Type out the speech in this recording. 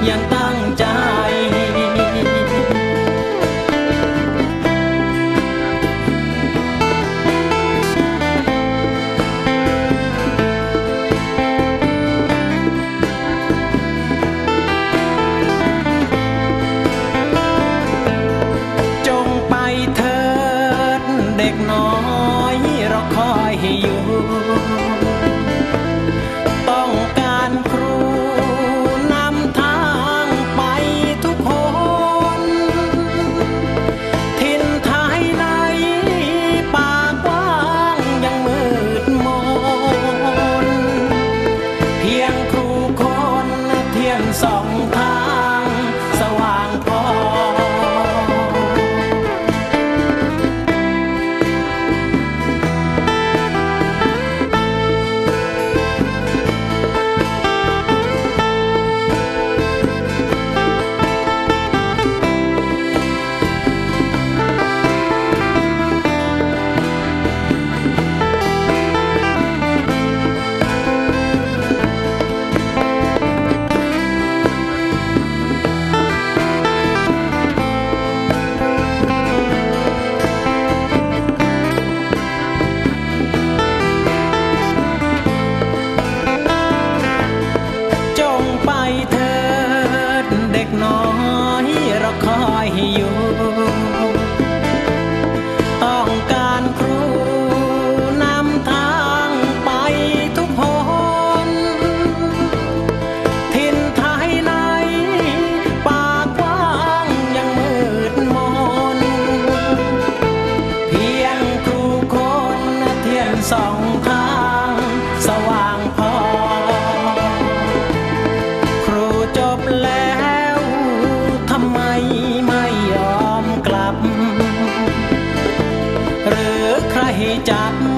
ยังตั้งใจเด็กน้อยเราคอยให้อยู่ต้องการครูนำทางไปทุกคนถิ่นไทยในป่ากว้างยังมืดมนเพียงครูคนเทียนสองทางสว่างพอน้อยเราคอยให้อยู่ต้องการครูนำทางไปทุกคนถิ่นไทยในป่ากว้างยังมืดมนเพียงครูคนเทียนสองทางสว่างพอครูจบแล้วทำไมไม่ยอมกลับหรือใครจับ